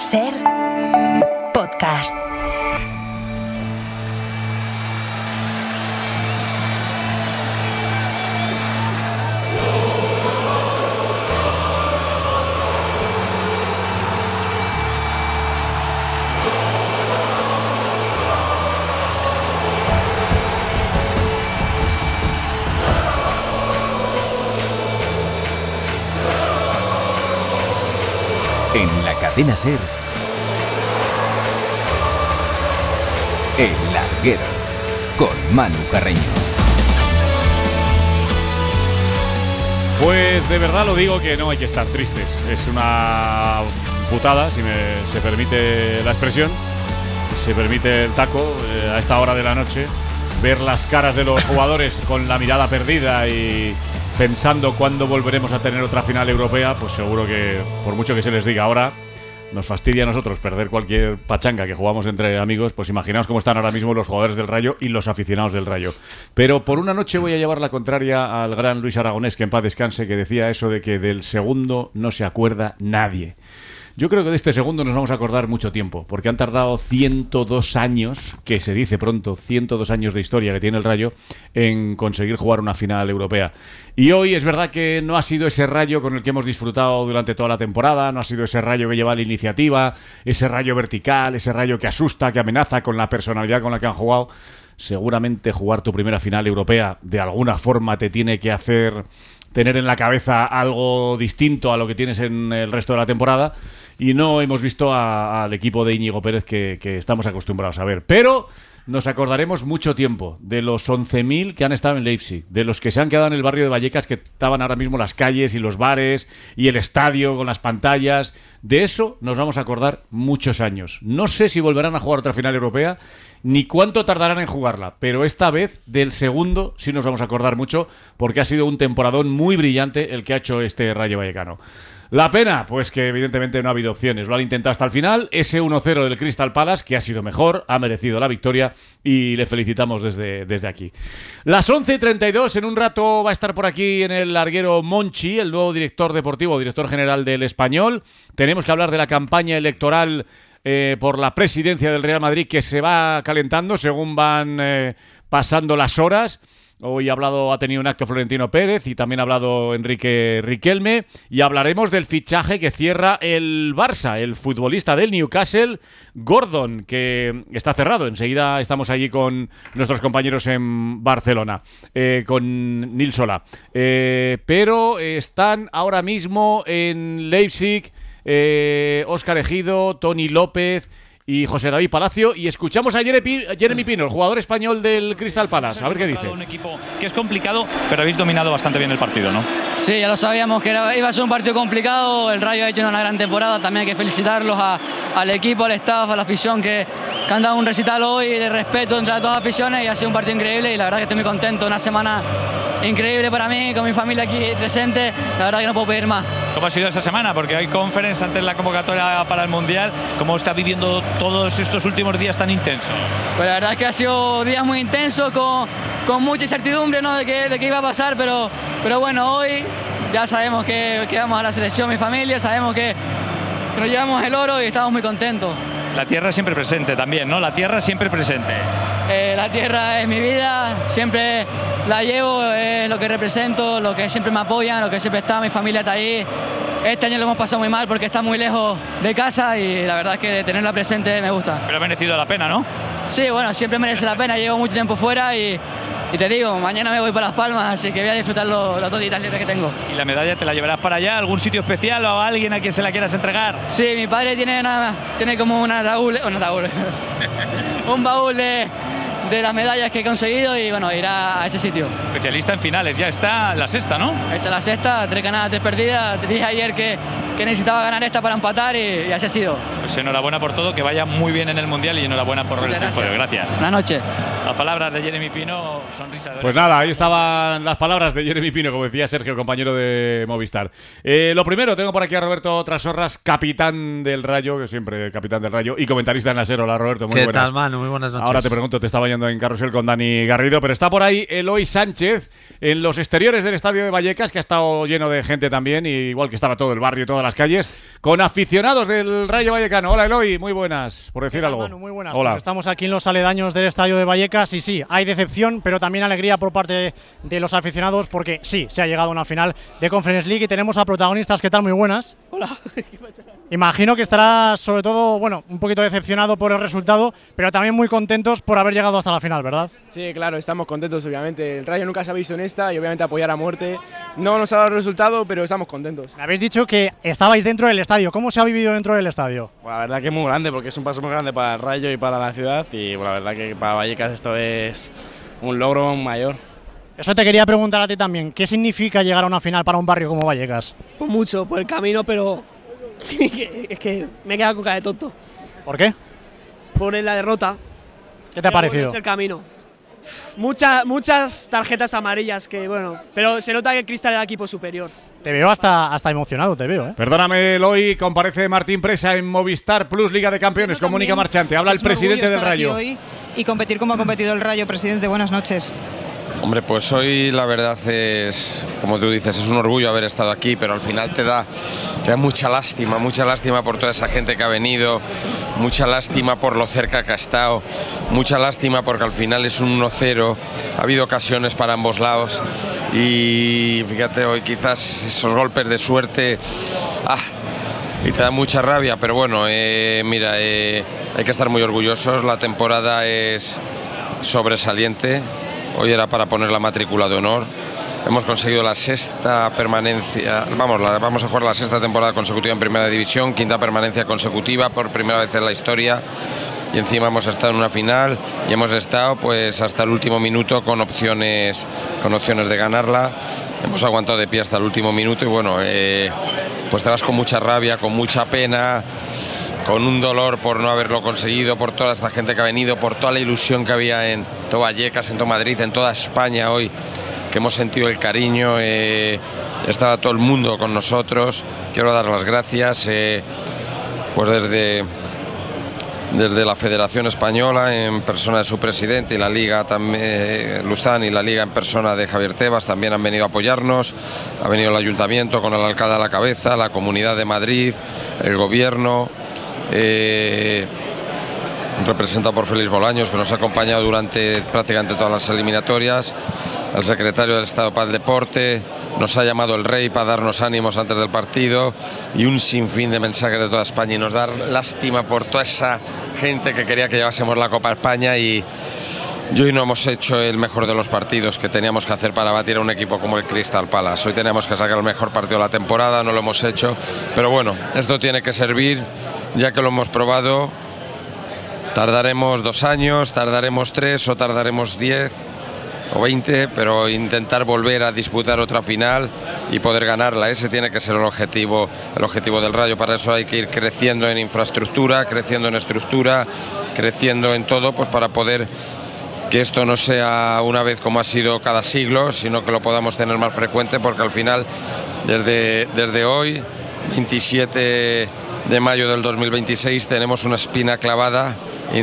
Ser podcast. En la cadena SER, El Larguero, con Manu Carreño. Pues de verdad lo digo que no hay que estar tristes. Es una putada, si se permite la expresión, se permite el taco, a esta hora de la noche, ver las caras de los jugadores con la mirada perdida y pensando cuándo volveremos a tener otra final europea. Pues seguro que, por mucho que se les diga ahora, nos fastidia a nosotros perder cualquier pachanga que jugamos entre amigos. Pues imaginaos cómo están ahora mismo los jugadores del Rayo y los aficionados del Rayo. Pero por una noche voy a llevar la contraria al gran Luis Aragonés, que en paz descanse, que decía eso de que del segundo no se acuerda nadie. Yo creo que de este segundo nos vamos a acordar mucho tiempo, porque han tardado 102 años, que se dice pronto, 102 años de historia que tiene el Rayo, en conseguir jugar una final europea. Y hoy es verdad que no ha sido ese Rayo con el que hemos disfrutado durante toda la temporada, no ha sido ese Rayo que lleva la iniciativa, ese Rayo vertical, ese Rayo que asusta, que amenaza con la personalidad con la que han jugado. Seguramente jugar tu primera final europea de alguna forma te tiene que hacer tener en la cabeza algo distinto a lo que tienes en el resto de la temporada, y no hemos visto al equipo de Íñigo Pérez que estamos acostumbrados a ver. Pero nos acordaremos mucho tiempo de los 11.000 que han estado en Leipzig, de los que se han quedado en el barrio de Vallecas, que estaban ahora mismo las calles y los bares y el estadio con las pantallas. De eso nos vamos a acordar muchos años. No sé si volverán a jugar otra final europea, ni cuánto tardarán en jugarla, pero esta vez del segundo sí nos vamos a acordar mucho, porque ha sido un temporadón muy brillante el que ha hecho este Rayo Vallecano. La pena, pues que evidentemente no ha habido opciones. Lo han intentado hasta el final. Ese 1-0 del Crystal Palace, que ha sido mejor, ha merecido la victoria y le felicitamos desde aquí. Las 11:32, en un rato va a estar por aquí en el larguero Monchi, el nuevo director deportivo, director general del Español. Tenemos que hablar de la campaña electoral por la presidencia del Real Madrid, que se va calentando según van pasando las horas. Hoy ha tenido un acto Florentino Pérez y también ha hablado Enrique Riquelme, y hablaremos del fichaje que cierra el Barça, el futbolista del Newcastle, Gordon, que está cerrado. Enseguida estamos allí con nuestros compañeros en Barcelona, con Nil Solà. Pero están ahora mismo en Leipzig Óscar Ejido, Toni López y José David Palacio, y escuchamos a Jeremy Pino, el jugador español del Crystal Palace, a ver qué dice. Un equipo que es complicado, pero habéis dominado bastante bien el partido, ¿no? Sí, ya lo sabíamos que iba a ser un partido complicado. El Rayo ha hecho una gran temporada, también hay que felicitarlos al equipo, al staff, a la afición que han dado un recital hoy de respeto entre las dos aficiones, y ha sido un partido increíble y la verdad que estoy muy contento. Una semana increíble para mí, con mi familia aquí presente, la verdad que no puedo pedir más. ¿Cómo ha sido esta semana? Porque hay conference antes de la convocatoria para el Mundial. ¿Cómo está viviendo todos estos últimos días tan intensos? Pues la verdad es que ha sido días muy intensos, con mucha incertidumbre, ¿no?, de qué iba a pasar, pero bueno, hoy ya sabemos que vamos a la selección, mi familia, sabemos que nos llevamos el oro y estamos muy contentos. La tierra siempre presente también, ¿no? La tierra siempre presente. La tierra es mi vida, siempre la llevo, es lo que represento, lo que siempre me apoyan, lo que siempre está, mi familia está ahí. Este año lo hemos pasado muy mal porque está muy lejos de casa, y la verdad es que tenerla presente me gusta. Pero ha merecido la pena, ¿no? Sí, bueno, siempre merece la pena, llevo mucho tiempo fuera y te digo, mañana me voy para Las Palmas, así que voy a disfrutar los 2 días libres que tengo. ¿Y la medalla te la llevarás para allá? ¿Algún sitio especial o a alguien a quien se la quieras entregar? Sí, mi padre tiene como un baúl de las medallas que he conseguido, y bueno, irá a ese sitio. Especialista en finales, ya está la sexta, ¿no? Esta es la sexta, 3 ganadas, 3 perdidas. Te dije ayer que necesitaba ganar esta para empatar, y así ha sido. Pues enhorabuena por todo, que vaya muy bien en el Mundial, y enhorabuena por el triunfo. Gracias. Buenas noches. Las palabras de Jeremy Pino, sonrisa de Pues nada, ahí estaban las palabras de Jeremy Pino, como decía Sergio, compañero de Movistar. Lo primero, tengo por aquí a Roberto Trasorras, capitán del Rayo, que siempre capitán del Rayo, y comentarista en la SER. Hola, Roberto, muy buenas. ¿Qué tal, Manu? Muy buenas noches. Ahora te pregunto, te estaba yendo en carrusel con Dani Garrido, pero está por ahí Eloy Sánchez en los exteriores del estadio de Vallecas, que ha estado lleno de gente también, igual que estaba todo el barrio, todas las calles, con aficionados del Rayo Vallecano. Hola, Eloy, muy buenas, por decir algo. Manu, muy buenas. Hola. Pues estamos aquí en los aledaños del estadio de Vallecas y sí, hay decepción, pero también alegría por parte de los aficionados porque sí, se ha llegado a una final de Conference League y tenemos a protagonistas. ¿Qué tal? Muy buenas. Hola. Imagino que estarás sobre todo, bueno, un poquito decepcionado por el resultado, pero también muy contentos por haber llegado hasta la final, ¿verdad? Sí, claro, estamos contentos obviamente. El Rayo nunca se ha visto en esta y obviamente apoyar a muerte. No nos ha dado el resultado, pero estamos contentos. Me habéis dicho que estabais dentro del estadio. ¿Cómo se ha vivido dentro del estadio? Bueno, la verdad que es muy grande porque es un paso muy grande para el Rayo y para la ciudad y bueno, la verdad que para Vallecas esto es un logro mayor. Eso te quería preguntar a ti también. ¿Qué significa llegar a una final para un barrio como Vallecas? Pues mucho por el camino, pero es que me he quedado con cara de tonto. ¿Por qué? Por la derrota. ¿Qué te ha parecido? Bueno, es el camino. Muchas tarjetas amarillas que bueno, pero se nota que el Cristal era el equipo superior. Te veo hasta emocionado, te veo, ¿eh? Perdóname, Eloy, comparece Martín Presa en Movistar Plus Liga de Campeones con Mónica Marchante. Habla el presidente del Rayo. Hoy y competir como ha competido el Rayo. Presidente, buenas noches. Hombre, pues hoy la verdad es, como tú dices, es un orgullo haber estado aquí, pero al final te da mucha lástima por toda esa gente que ha venido, mucha lástima por lo cerca que ha estado, mucha lástima porque al final es un 1-0, ha habido ocasiones para ambos lados y fíjate, hoy quizás esos golpes de suerte, y te da mucha rabia, pero bueno, mira, hay que estar muy orgullosos, la temporada es sobresaliente. Hoy era para poner la matrícula de honor. Hemos conseguido la sexta permanencia, vamos a jugar la sexta temporada consecutiva en Primera División, quinta permanencia consecutiva por primera vez en la historia. Y encima hemos estado en una final y hemos estado pues hasta el último minuto con opciones de ganarla. Hemos aguantado de pie hasta el último minuto y bueno, pues te vas con mucha rabia, con mucha pena, con un dolor por no haberlo conseguido, por toda esta gente que ha venido, por toda la ilusión que había en todo Vallecas, en todo Madrid, en toda España hoy, que hemos sentido el cariño, estaba todo el mundo con nosotros. Quiero dar las gracias pues desde la Federación Española en persona de su presidente y la Liga también, Luzán, y la Liga en persona de Javier Tebas también han venido a apoyarnos. Ha venido el Ayuntamiento con el alcalde a la cabeza, la Comunidad de Madrid, el Gobierno, representado por Félix Bolaños, que nos ha acompañado durante prácticamente todas las eliminatorias, el secretario del Estado para el Deporte, nos ha llamado el Rey para darnos ánimos antes del partido y un sinfín de mensajes de toda España y nos da lástima por toda esa gente que quería que llevásemos la Copa a España y hoy no hemos hecho el mejor de los partidos que teníamos que hacer para batir a un equipo como el Crystal Palace. Hoy teníamos que sacar el mejor partido de la temporada, no lo hemos hecho, pero bueno, esto tiene que servir, ya que lo hemos probado. Tardaremos 2 años, tardaremos 3 o tardaremos 10 o 20, pero intentar volver a disputar otra final y poder ganarla, ese tiene que ser el objetivo del Rayo. Para eso hay que ir creciendo en infraestructura, creciendo en estructura, creciendo en todo, pues para poder que esto no sea una vez como ha sido cada siglo, sino que lo podamos tener más frecuente, porque al final desde hoy, 27 de mayo del 2026, tenemos una espina clavada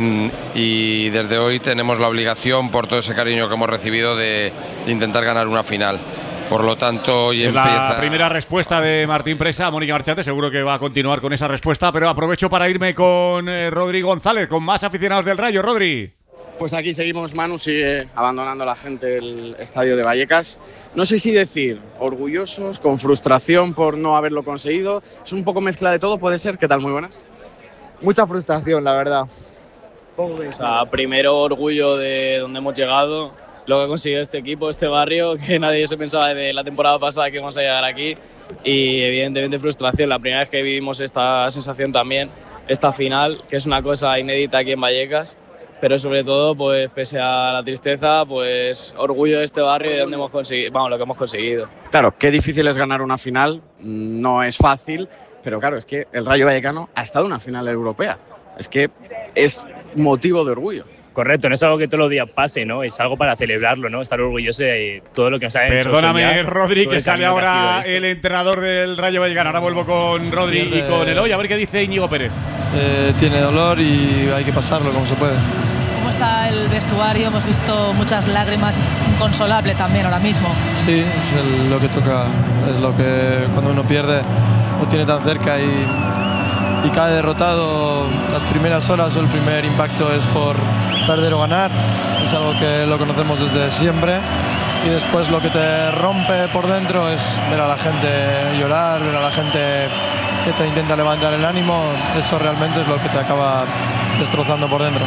y desde hoy tenemos la obligación, por todo ese cariño que hemos recibido, de intentar ganar una final. Por lo tanto, hoy empieza... La primera respuesta de Martín Presa a Mónica Marchante, seguro que va a continuar con esa respuesta, pero aprovecho para irme con Rodri González, con más aficionados del Rayo. Rodri. Pues aquí seguimos, Manu, sigue abandonando la gente el estadio de Vallecas. No sé si decir orgullosos, con frustración por no haberlo conseguido. Es un poco mezcla de todo, ¿puede ser? ¿Qué tal? Muy buenas. Mucha frustración, la verdad. O sea, primero orgullo de donde hemos llegado, lo que ha conseguido este equipo, este barrio, que nadie se pensaba de la temporada pasada que íbamos a llegar aquí. Y evidentemente frustración, la primera vez que vivimos esta sensación también, esta final, que es una cosa inédita aquí en Vallecas. Pero sobre todo, pues pese a la tristeza, pues orgullo de este barrio y de donde hemos conseguido, vamos, lo que hemos conseguido. Claro, qué difícil es ganar una final, no es fácil, pero claro, es que el Rayo Vallecano ha estado en una final europea. Es que es motivo de orgullo. Correcto, no es algo que todos los días pase, ¿no? Es algo para celebrarlo, ¿no? Estar orgulloso de todo lo que nos ha hecho. Perdóname, Rodri, que sale ahora el entrenador del Rayo Vallecano. Ahora vuelvo con Rodri y con Eloy, a ver qué dice Íñigo Pérez. Tiene dolor y hay que pasarlo como se puede. ¿Cómo está el vestuario? Hemos visto muchas lágrimas, inconsolable también ahora mismo. Sí, es lo que toca, es lo que cuando uno pierde lo tiene tan cerca y cae derrotado. Las primeras horas o el primer impacto es por perder o ganar, es algo que lo conocemos desde siempre, y después lo que te rompe por dentro es ver a la gente llorar, ver a la gente que te intenta levantar el ánimo. Eso realmente es lo que te acaba destrozando por dentro.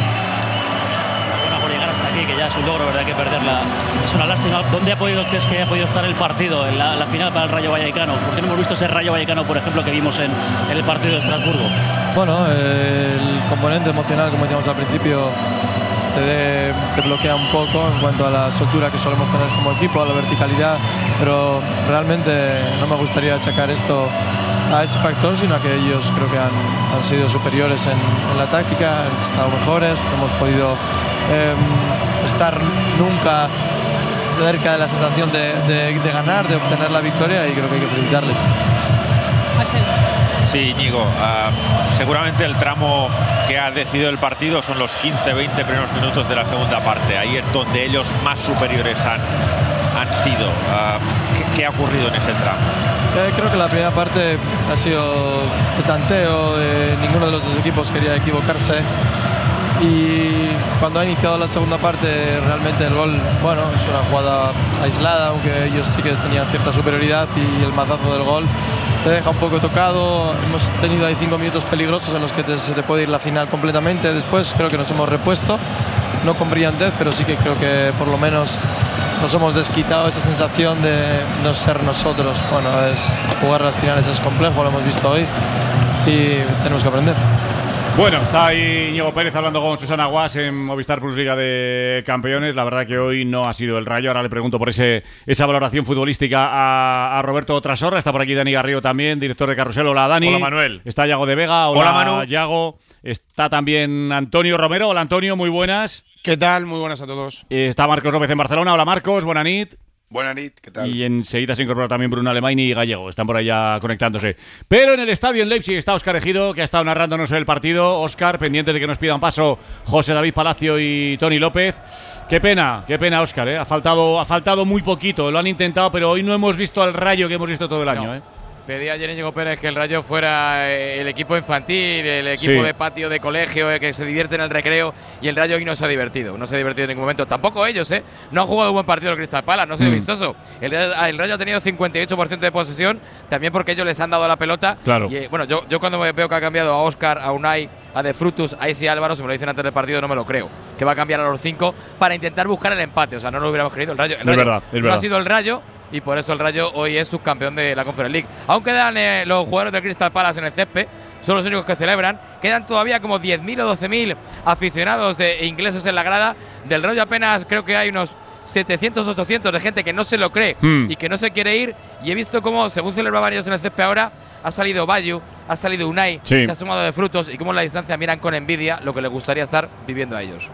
Que ya es un logro, ¿verdad? Que perderla es una lástima. ¿Dónde crees que ha podido estar el partido en la final para el Rayo Vallecano? Porque no hemos visto ese Rayo Vallecano, por ejemplo, que vimos en el partido de Estrasburgo. Bueno, el componente emocional, como decíamos al principio, te bloquea un poco en cuanto a la soltura que solemos tener como equipo, a la verticalidad, pero realmente no me gustaría achacar esto a ese factor, sino a que ellos creo que han sido superiores en la táctica, han estado mejores, hemos podido estar nunca cerca de la sensación de ganar, de obtener la victoria, y creo que hay que felicitarles. Axel. Sí, Íñigo, seguramente el tramo que ha decidido el partido son los 15-20 primeros minutos de la segunda parte. Ahí es donde ellos más superiores han sido. ¿Qué ha ocurrido en ese tramo? Creo que la primera parte ha sido de tanteo, ninguno de los dos equipos quería equivocarse, y cuando ha iniciado la segunda parte realmente el gol, bueno, es una jugada aislada, aunque ellos sí que tenían cierta superioridad, y el mazazo del gol te deja un poco tocado. Hemos tenido ahí 5 minutos peligrosos en los que se te puede ir la final completamente. Después creo que nos hemos repuesto, no con brillantez, pero sí que creo que por lo menos nos hemos desquitado esa sensación de no ser nosotros. Bueno, jugar las finales es complejo, lo hemos visto hoy y tenemos que aprender. Bueno, está ahí Íñigo Pérez hablando con Susana Guas en Movistar Plus Liga de Campeones. La verdad que hoy no ha sido el Rayo. Ahora le pregunto por esa valoración futbolística a Roberto Trasorra. Está por aquí Dani Garrido también, director de Carrusel. Hola, Dani. Hola, Manuel. Está Yago de Vega. Hola, Manu. Yago. Está también Antonio Romero. Hola, Antonio, muy buenas. ¿Qué tal? Muy buenas a todos. Está Marcos López en Barcelona. Hola, Marcos. Buenas nit. Buenas nit, ¿qué tal? Y enseguida se incorpora también Bruno Alemán y Gallego. Están por allá conectándose. Pero en el estadio en Leipzig está Óscar Ejido, que ha estado narrándonos el partido. Óscar, pendientes de que nos pidan paso José David Palacio y Tony López. Qué pena, Óscar, ¿eh? Ha faltado muy poquito. Lo han intentado, pero hoy no hemos visto al Rayo que hemos visto todo el año, ¿eh? Pedía ayer Íñigo Pérez que el Rayo fuera el equipo infantil, el equipo de patio de colegio, que se divierte en el recreo, y el Rayo hoy no se ha divertido. No se ha divertido en ningún momento. Tampoco ellos, ¿eh? No han jugado un buen partido el Crystal Palace, no ha sido vistoso. El Rayo ha tenido 58% de posesión, también porque ellos les han dado la pelota. Claro. Y bueno, yo cuando veo que ha cambiado a Óscar, a Unai, a De Frutus, a Isi Álvaro, si me lo dicen antes del partido, no me lo creo. Que va a cambiar a los 5 para intentar buscar el empate. O sea, no lo hubiéramos querido. El Rayo es verdad. No ha sido el Rayo, y por eso el Rayo hoy es subcampeón de la Conference League. Aún quedan los jugadores del Crystal Palace en el césped, son los únicos que celebran. Quedan todavía como 10.000 o 12.000 aficionados ingleses en la grada. Del Rayo apenas creo que hay unos 700 800 de gente que no se lo cree y que no se quiere ir. Y he visto cómo, según celebraban ellos en el césped ahora, ha salido Bayu, ha salido Unai, se ha sumado De Frutos, y cómo en la distancia miran con envidia lo que les gustaría estar viviendo a ellos.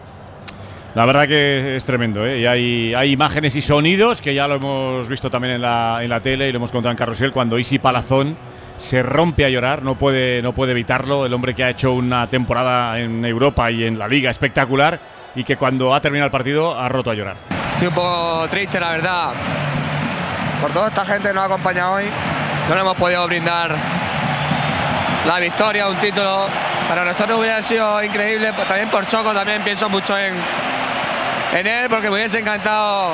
La verdad que es tremendo, ¿eh? Y hay imágenes y sonidos que ya lo hemos visto también en la tele y lo hemos contado en Carrusel, cuando Isi Palazón se rompe a llorar, no puede evitarlo. El hombre que ha hecho una temporada en Europa y en la Liga espectacular, y que cuando ha terminado el partido ha roto a llorar. Estoy un poco triste, la verdad, por toda esta gente que nos ha acompañado hoy. No le hemos podido brindar la victoria, un título. Para nosotros hubiera sido increíble, también por Choco, también pienso mucho en él, porque me hubiese encantado.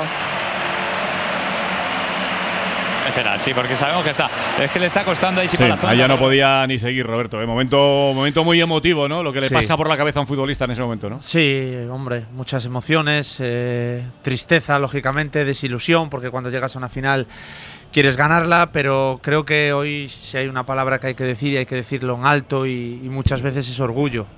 Espera, sí, porque sabemos que es que le está costando ahí. Allá no podía ni seguir, Roberto, ¿eh? Momento muy emotivo, ¿no? Lo que le pasa por la cabeza a un futbolista en ese momento, ¿no? Sí, hombre, muchas emociones, tristeza, lógicamente, desilusión, porque cuando llegas a una final quieres ganarla, pero creo que hoy si hay una palabra que hay que decir, y hay que decirlo en alto, y muchas veces es orgullo.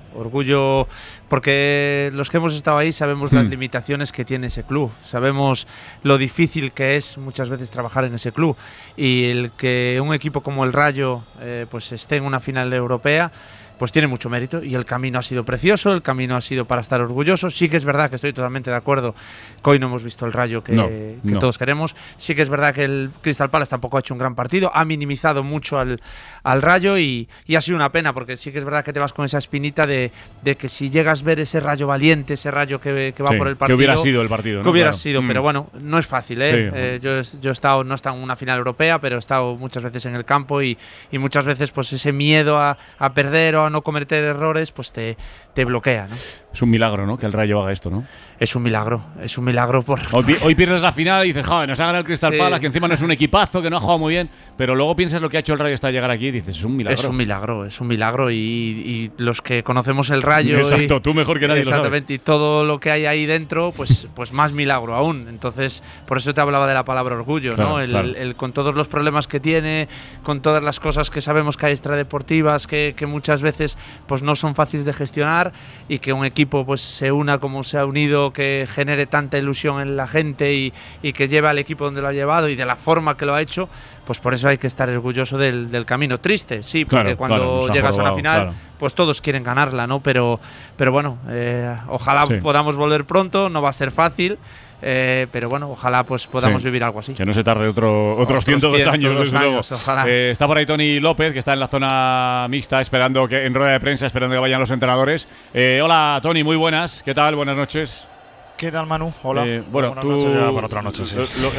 Orgullo porque los que hemos estado ahí sabemos las limitaciones que tiene ese club, sabemos lo difícil que es muchas veces trabajar en ese club, y el que un equipo como el Rayo pues esté en una final europea pues tiene mucho mérito, y el camino ha sido precioso, el camino ha sido para estar orgullosos. Sí que es verdad que estoy totalmente de acuerdo que hoy no hemos visto el Rayo que todos queremos. Sí que es verdad que el Crystal Palace tampoco ha hecho un gran partido, ha minimizado mucho al Rayo, y ha sido una pena, porque sí que es verdad que te vas con esa espinita de que si llegas a ver ese Rayo valiente, ese Rayo que va por el partido, que hubiera sido el partido, ¿no? Que hubiera sido, pero bueno, no es fácil, ¿eh? Yo he estado, no he estado en una final europea, pero he estado muchas veces en el campo, y muchas veces pues ese miedo a perder o a no cometer errores pues te bloquea, ¿no? Es un milagro, ¿no?, que el Rayo haga esto, ¿no? Es un milagro por... Hoy pierdes la final y dices, joder, nos ha ganado el Crystal Palace, que encima no es un equipazo, que no ha jugado muy bien, pero luego piensas lo que ha hecho el Rayo hasta llegar aquí y dices, es un milagro. Es un milagro, y los que conocemos el Rayo... Exacto, tú mejor que nadie lo sabes. Y todo lo que hay ahí dentro, pues más milagro aún. Entonces, por eso te hablaba de la palabra orgullo, claro, ¿no? El con todos los problemas que tiene, con todas las cosas que sabemos que hay extradeportivas, que muchas veces pues no son fáciles de gestionar, y que un equipo pues se una como se ha unido, que genere tanta ilusión en la gente y que lleve al equipo donde lo ha llevado y de la forma que lo ha hecho, pues por eso hay que estar orgulloso del camino. Triste, sí, porque cuando llegas a una final, pues todos quieren ganarla, ¿no? Pero bueno, ojalá podamos volver pronto, no va a ser fácil. Pero bueno, ojalá pues podamos vivir algo así. Que no se tarde otros 102 años, desde luego. Ojalá. Está por ahí Tony López, que está en la zona mixta, esperando en rueda de prensa, esperando que vayan los entrenadores. Hola Tony, muy buenas. ¿Qué tal? Buenas noches. ¿Qué tal, Manu? Hola. Bueno, buenas tú noches ya para otra noche, sí.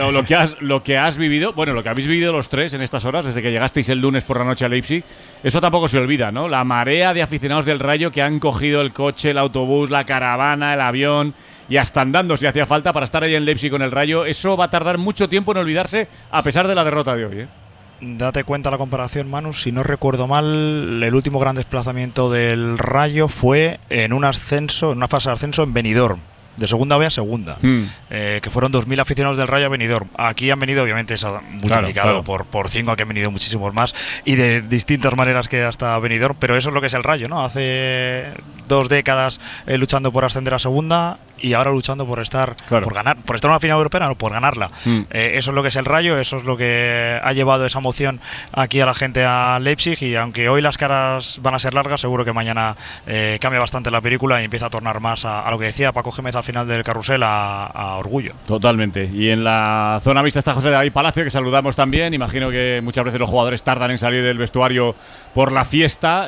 lo que has vivido, bueno, lo que habéis vivido los tres en estas horas, desde que llegasteis el lunes por la noche a Leipzig, eso tampoco se olvida, ¿no? La marea de aficionados del Rayo que han cogido el coche, el autobús, la caravana, el avión, y hasta andando si hacía falta para estar ahí en Leipzig con el Rayo. Eso va a tardar mucho tiempo en olvidarse, a pesar de la derrota de hoy, ¿eh? Date cuenta la comparación, Manu. Si no recuerdo mal, el último gran desplazamiento del Rayo fue en un ascenso, en una fase de ascenso en Benidorm, de segunda B a segunda, que fueron 2.000 aficionados del Rayo a Benidorm. Aquí han venido, obviamente, es multiplicado por 5, que han venido muchísimos más, y de distintas maneras que hasta Benidorm, pero eso es lo que es el Rayo, ¿no? Hace 2 décadas luchando por ascender a segunda, y ahora luchando por estar por ganar, por estar en una final europea, no por ganarla. Eso es lo que es el Rayo, eso es lo que ha llevado esa emoción aquí a la gente a Leipzig, y aunque hoy las caras van a ser largas, seguro que mañana cambia bastante la película y empieza a tornar más a lo que decía Paco Gémez al final del carrusel, a orgullo. Totalmente. Y en la zona mixta está José David Palacio, que saludamos también. Imagino que muchas veces los jugadores tardan en salir del vestuario por la fiesta.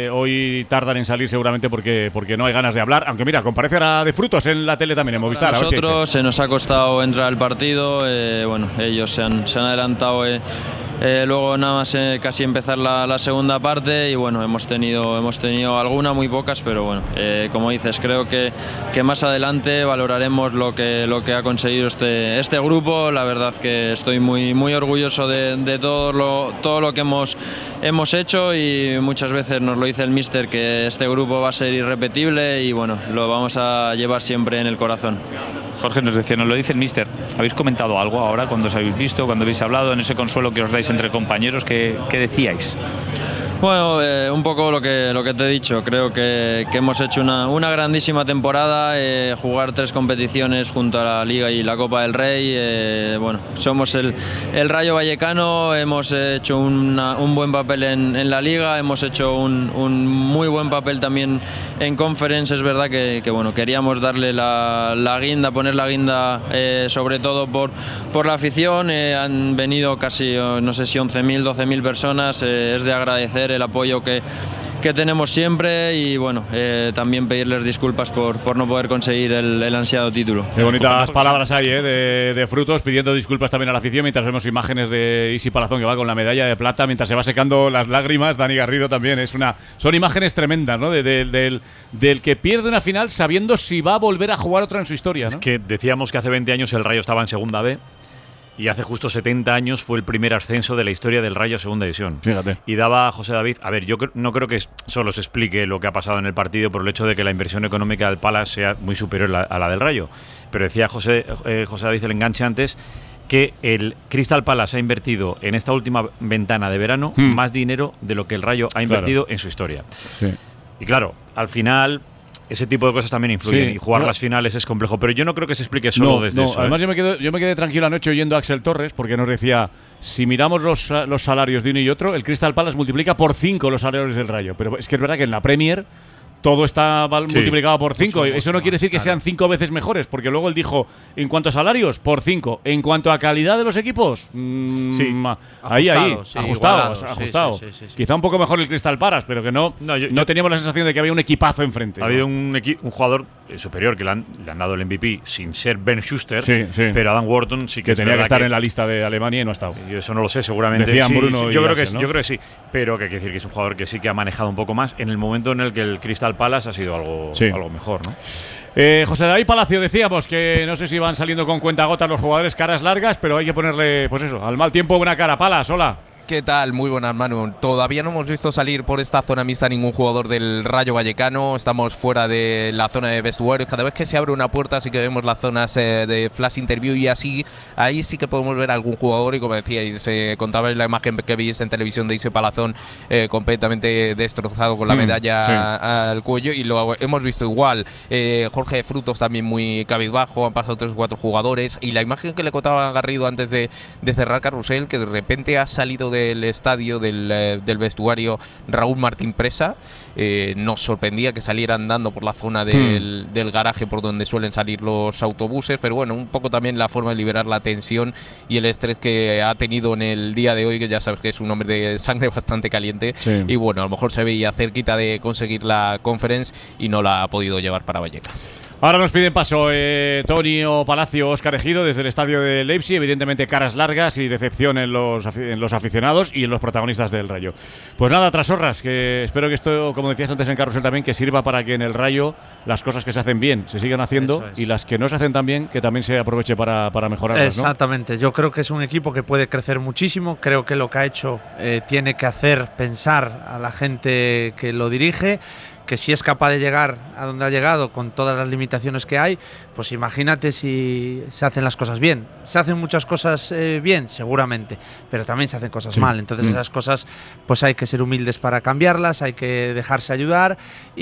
Hoy tardan en salir seguramente porque no hay ganas de hablar. Aunque mira, comparece ahora de Frutos en la tele también en Movistar. A nosotros se nos ha costado entrar al partido. Bueno, ellos se han adelantado. Luego nada más casi empezar la segunda parte, y bueno, hemos tenido alguna, muy pocas, pero bueno, como dices, creo que más adelante valoraremos lo que ha conseguido este grupo. La verdad que estoy muy orgulloso de todo lo que hemos hecho, y muchas veces nos lo dice el míster, que este grupo va a ser irrepetible, y bueno, lo vamos a llevar siempre en el corazón. Jorge nos lo dice el míster. ¿Habéis comentado algo ahora cuando os habéis visto, cuando habéis hablado, en ese consuelo que os dais entre compañeros? ¿Qué decíais? Bueno, un poco lo que te he dicho. Creo que hemos hecho una grandísima temporada, jugar 3 competiciones junto a la Liga y la Copa del Rey. Bueno, somos el Rayo Vallecano, hemos hecho un buen papel en la Liga, hemos hecho un muy buen papel también en Conference. Es verdad que bueno, queríamos darle la guinda, poner la guinda, sobre todo por la afición. Han venido casi, no sé si 11.000, 12.000 personas. Es de agradecer el apoyo que tenemos siempre, y bueno, también pedirles disculpas por no poder conseguir el ansiado título. Qué bonitas palabras hay, de Frutos, pidiendo disculpas también a la afición, mientras vemos imágenes de Isi Palazón, que va con la medalla de plata mientras se va secando las lágrimas. Dani Garrido también. Son imágenes tremendas, ¿no? Del que pierde una final sabiendo si va a volver a jugar otra en su historia, ¿no? Es que decíamos que hace 20 años el Rayo estaba en segunda B, y hace justo 70 años fue el primer ascenso de la historia del Rayo a segunda división. Fíjate. Y daba José David, a ver, yo no creo que solo se explique lo que ha pasado en el partido por el hecho de que la inversión económica del Palace sea muy superior a la del Rayo. Pero decía José David, el enganche antes, que el Crystal Palace ha invertido en esta última ventana de verano más dinero de lo que el Rayo ha invertido en su historia. Sí. Y claro, al final ese tipo de cosas también influyen, Sí, y jugar no. las finales es complejo, pero yo no creo que se explique solo desde eso. Además, yo me quedé tranquilo anoche oyendo a Axel Torres, porque nos decía, si miramos los salarios de uno y otro, el Crystal Palace multiplica por 5 los salarios del Rayo. Pero es que es verdad que en la Premier todo está multiplicado por 5. Eso no quiere decir que sean 5 veces mejores, porque luego él dijo, en cuanto a salarios, por 5. En cuanto a calidad de los equipos, ahí, ajustado. Sí. Quizá un poco mejor el Crystal Palace, pero que no teníamos la sensación de que había un equipazo enfrente. Ha habido un jugador superior que le han dado el MVP sin ser Ben Schuster, pero Adam Wharton sí que tenía que estar en la lista de Alemania y no ha estado. Yo eso no lo sé, seguramente. Decían Bruno y yo creo Axel, ¿no? yo creo que sí, pero que hay que decir que es un jugador que sí que ha manejado un poco más en el momento en el que el Crystal Palace ha sido algo mejor, ¿no? José David Palacio, decíamos que no sé si van saliendo con cuentagotas los jugadores, caras largas, pero hay que ponerle, pues eso, al mal tiempo buena cara. Palas, hola. ¿Qué tal? Muy buenas, Manu. Todavía no hemos visto salir por esta zona mixta ningún jugador del Rayo Vallecano. Estamos fuera de la zona de vestuarios. Cada vez que se abre una puerta sí que vemos las zonas de flash interview y así. Ahí sí que podemos ver a algún jugador y como decíais, contabais la imagen que veis en televisión de Ise Palazón completamente destrozado con la medalla al cuello y lo hemos visto igual. Jorge Frutos también muy cabizbajo. Han pasado 3 o 4 jugadores y la imagen que le contaba Garrido antes de cerrar Carrusel, que de repente ha salido del estadio, del vestuario, Raúl Martín Presa. Nos sorprendía que saliera andando por la zona del garaje por donde suelen salir los autobuses, pero bueno, un poco también la forma de liberar la tensión y el estrés que ha tenido en el día de hoy, que ya sabes que es un hombre de sangre bastante caliente, y bueno, a lo mejor se veía cerquita de conseguir la conference y no la ha podido llevar para Vallecas. Ahora nos piden paso Tony o Palacio, Óscar Ejido desde el estadio de Leipzig. Evidentemente caras largas y decepción en los aficionados y en los protagonistas del Rayo. Pues nada, Trasorras, que espero que esto, como decías antes en Carrusel también, que sirva para que en el Rayo las cosas que se hacen bien se sigan haciendo y las que no se hacen tan bien, que también se aproveche para mejorarlas, ¿no? Exactamente, yo creo que es un equipo que puede crecer muchísimo. Creo que lo que ha hecho tiene que hacer pensar a la gente que lo dirige, que si es capaz de llegar a donde ha llegado con todas las limitaciones que hay, pues imagínate si se hacen las cosas bien. Se hacen muchas cosas bien, seguramente, pero también se hacen cosas mal. Entonces esas cosas pues hay que ser humildes para cambiarlas, hay que dejarse ayudar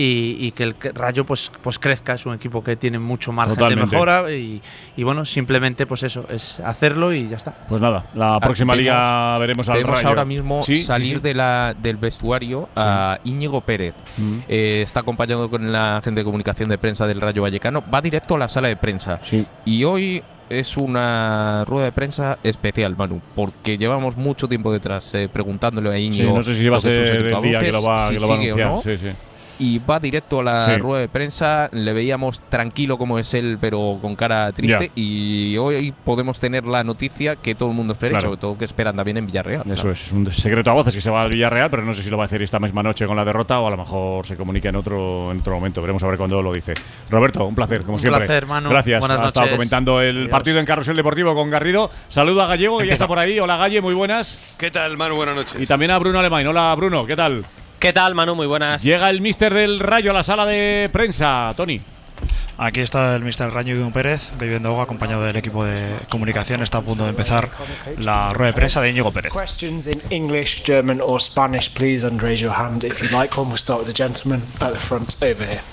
y que el Rayo pues crezca. Es un equipo que tiene mucho margen de mejora y bueno, simplemente pues eso, es hacerlo y ya está. Pues nada, la próxima liga veremos al Rayo. Ahora mismo salir del vestuario a Íñigo Pérez. Está acompañado con la gente de comunicación de prensa del Rayo Vallecano, va directo a la sala de prensa y hoy es una rueda de prensa especial, Manu, porque llevamos mucho tiempo detrás preguntándole a Íñigo. No sé si va a ser el día que lo va a anunciar. ¿no? Y va directo a la rueda de prensa. Le veíamos tranquilo como es él, pero con cara triste. Y hoy podemos tener la noticia que todo el mundo espera, sobre todo que esperan también en Villarreal. Eso es un secreto a voces que se va al Villarreal, pero no sé si lo va a hacer esta misma noche con la derrota o a lo mejor se comunica en otro momento. Veremos a ver cuándo lo dice. Roberto, un placer, como siempre. Un placer, Manu. Gracias. Buenas Ha estado noches. comentando el partido en Carrusel Deportivo con Garrido. Saludo a Gallego, que ya está por ahí. Hola, Galle, muy buenas. ¿Qué tal, Manu? Buenas noches. Y también a Bruno Alemán. Hola, Bruno, ¿qué tal? ¿Qué tal, Manu? Muy buenas. Llega el míster del Rayo a la sala de prensa, Tony. Aquí está el míster Rayo Guión Pérez, bebiendo agua, acompañado del equipo de comunicación. Está a punto de empezar la rueda de prensa de Íñigo Pérez. Questions in English, German or Spanish, please, and raise your hand if you like one. We'll start with the gentleman at the front over here.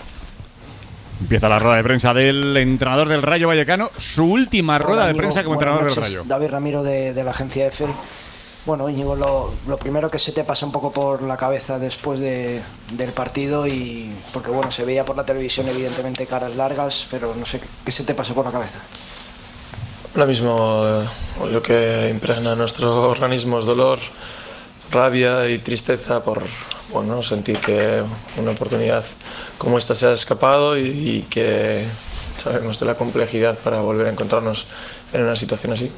Empieza la rueda de prensa del entrenador del Rayo Vallecano, su última rueda de prensa como entrenador del Rayo. David Ramiro de la agencia EFE. Bueno, Íñigo, lo primero que se te pasa un poco por la cabeza después del partido, y porque bueno, se veía por la televisión evidentemente caras largas, pero no sé qué se te pasó por la cabeza. Ahora mismo lo que impregna nuestro organismo es dolor, rabia y tristeza por sentir que una oportunidad como esta se ha escapado y que sabemos de la complejidad para volver a encontrarnos en una situación así.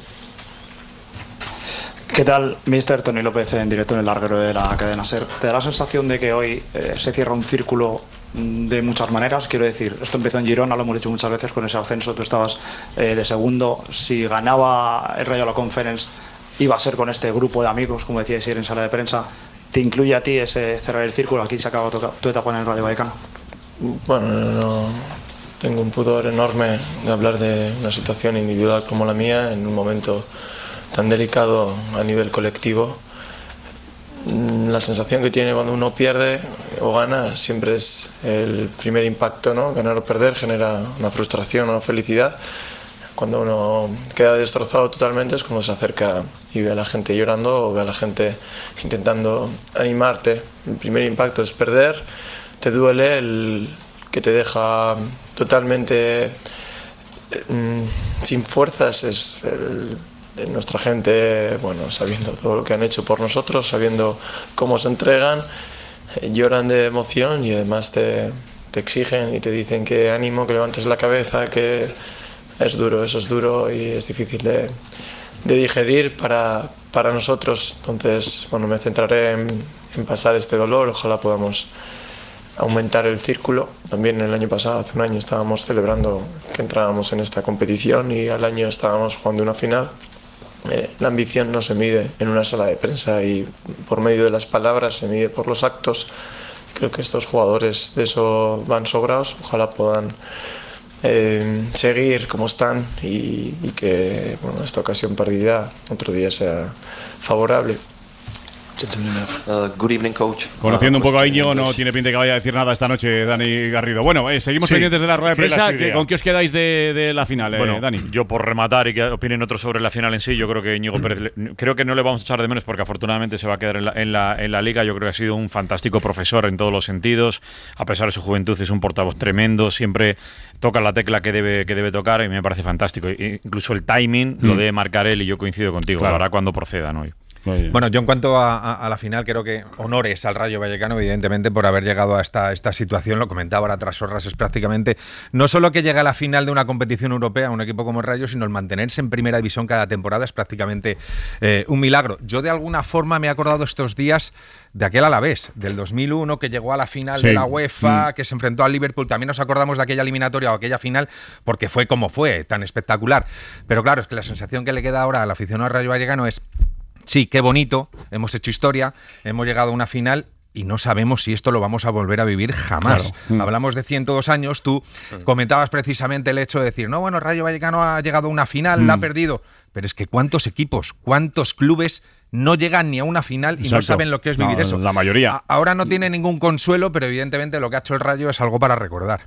¿Qué tal, Mr. Tony López, en directo en el larguero de la cadena SER? ¿Te da la sensación de que hoy se cierra un círculo de muchas maneras? Quiero decir, esto empezó en Girona, lo hemos dicho muchas veces con ese ascenso, tú estabas de segundo. Si ganaba el Rayo la Conference, iba a ser con este grupo de amigos, como decíais ayer en sala de prensa. ¿Te incluye a ti ese cerrar el círculo? Aquí se acaba tu etapa en el Rayo Vallecano. Bueno, no tengo un pudor enorme de hablar de una situación individual como la mía en un momento tan delicado a nivel colectivo. la sensación que tiene cuando uno pierde o gana siempre es el primer impacto, ¿no? Ganar o perder genera una frustración o una felicidad. Cuando uno queda destrozado totalmente es cuando se acerca y ve a la gente llorando o ve a la gente intentando animarte. El primer impacto es perder, te duele, el que te deja totalmente sin fuerzas es nuestra gente, bueno, sabiendo todo lo que han hecho por nosotros, sabiendo cómo se entregan, lloran de emoción y además te exigen y te dicen que ánimo, que levantes la cabeza, que es duro, eso es duro y es difícil de digerir para nosotros. Entonces, bueno, me centraré en pasar este dolor, ojalá podamos aumentar el círculo. También el año pasado, hace un año, estábamos celebrando que entrábamos en esta competición y al año estábamos jugando una final. La ambición no se mide en una sala de prensa y por medio de las palabras, se mide por los actos. Creo que estos jugadores de eso van sobrados, ojalá puedan seguir como están y que bueno, esta ocasión perdida otro día sea favorable. Good evening, coach. Conociendo un poco a Íñigo, no tiene pinta que vaya a decir nada esta noche Dani Garrido. Bueno, seguimos pendientes de la rueda de prensa. ¿Con qué os quedáis de la final, bueno, Dani? Yo por rematar y que opinen otros sobre la final en sí, yo creo que Íñigo Pérez, creo que no le vamos a echar de menos porque afortunadamente se va a quedar en la liga. Yo creo que ha sido un fantástico profesor en todos los sentidos. A pesar de su juventud es un portavoz tremendo, siempre toca la tecla que debe tocar y me parece fantástico. Incluso el timing lo debe marcar él y yo coincido contigo, claro. Lo hará cuando proceda, ¿no? Bueno, yo en cuanto a la final creo que honores al Rayo Vallecano, evidentemente, por haber llegado a esta situación. Lo comentaba ahora tras horas, es prácticamente no solo que llegue a la final de una competición europea un equipo como el Rayo, sino el mantenerse en primera división cada temporada es prácticamente un milagro. Yo de alguna forma me he acordado estos días de aquel Alavés, del 2001, que llegó a la final de la UEFA, que se enfrentó al Liverpool. También nos acordamos de aquella eliminatoria o aquella final porque fue como fue, tan espectacular. Pero claro, es que la sensación que le queda ahora al aficionado al Rayo Vallecano es: sí, qué bonito, hemos hecho historia, hemos llegado a una final y no sabemos si esto lo vamos a volver a vivir jamás. Claro. Hablamos de 102 años, tú comentabas precisamente el hecho de decir, no, bueno, Rayo Vallecano ha llegado a una final, la ha perdido, pero es que ¿cuántos equipos, cuántos clubes no llegan ni a una final y no saben lo que es vivir eso? La mayoría. Ahora no tiene ningún consuelo, pero evidentemente lo que ha hecho el Rayo es algo para recordar.